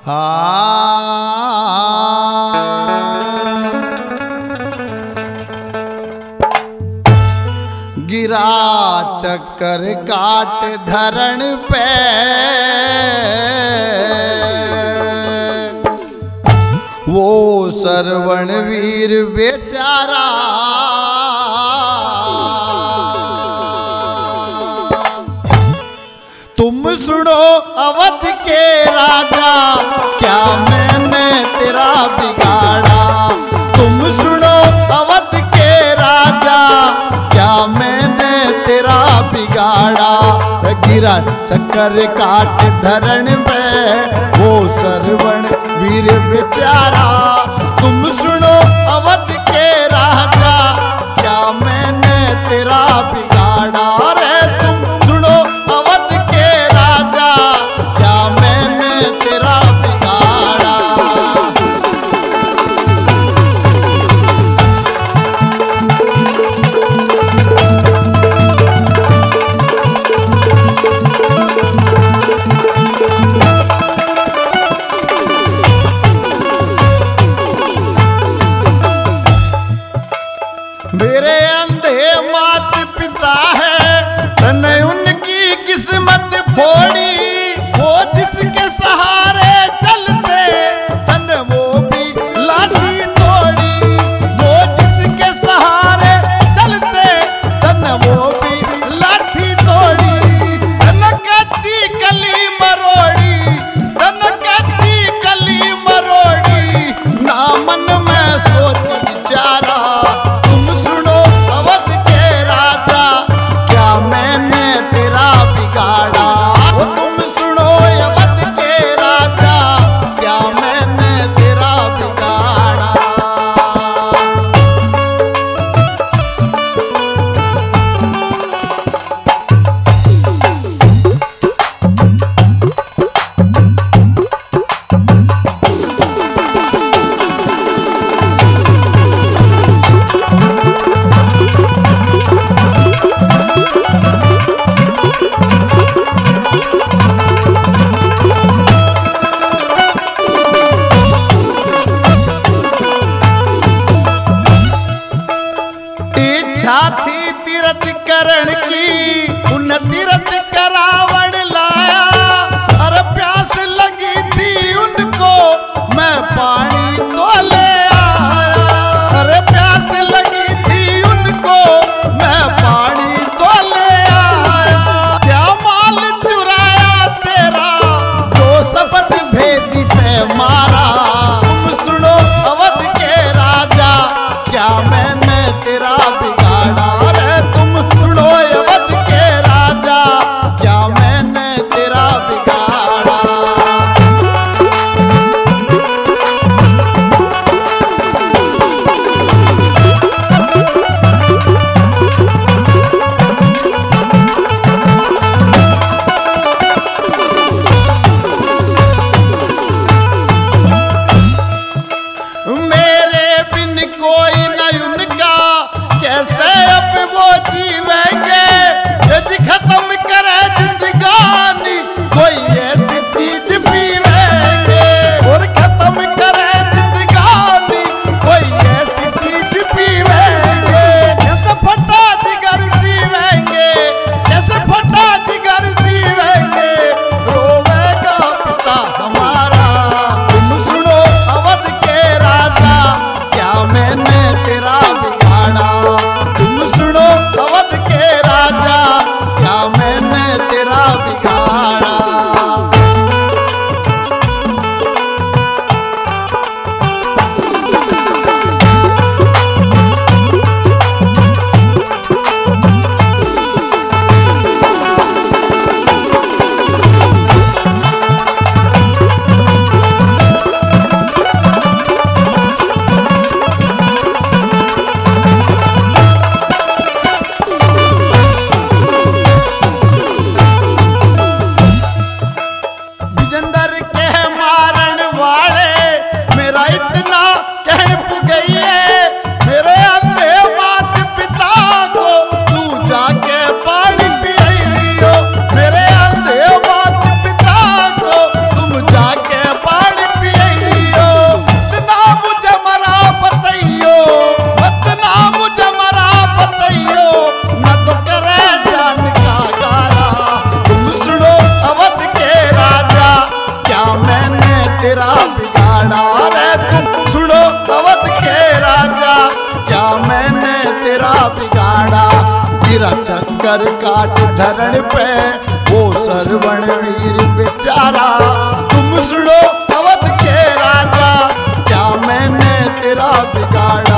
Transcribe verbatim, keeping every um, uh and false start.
गिरा चक्कर काट धरण पे वो सरवण वीर बेचारा तुम सुनो अवध के राजा क्या मैंने तेरा बिगाड़ा। तुम सुनो अवध के राजा क्या मैंने तेरा बिगाड़ा। गिरा चक्कर काट धरण में वो सरवण वीर बेचारा तुम सुनो अवध के राजा क्या मैंने तेरा बिगाड़ा। रे तुम सुनो अवध के राजा क्या मैंने तेरा बिगाड़ा। तेरा बिगाड़ा। गिरा चक्कर काट धरण पे वो सरवण वीर बेचारा। तुम सुनो अवध के राजा, क्या मैंने तेरा बिगाड़ा।